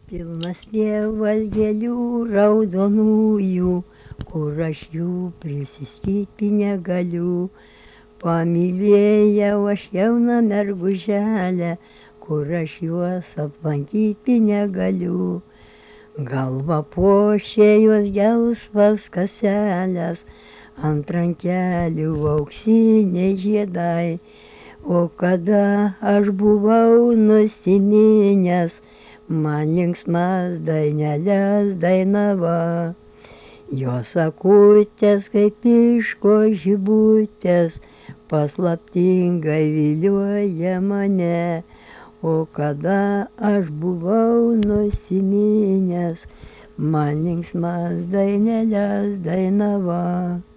Pilnas pievas gėlių raudonųjų, kur aš jų prisistyti negaliu. Pamylėjau aš jauną merguželę, kur aš juos aplankyti negaliu. Galva puošė juos gelsvas kaselės, ant rankelių auksiniai žiedai. O kada aš buvau nusiminęs, man linksmas daineles dainava. Jos akutės kaip piško žibutės, paslaptingai vilioja mane. O kada aš buvau nusiminęs, man linksmas daineles dainava.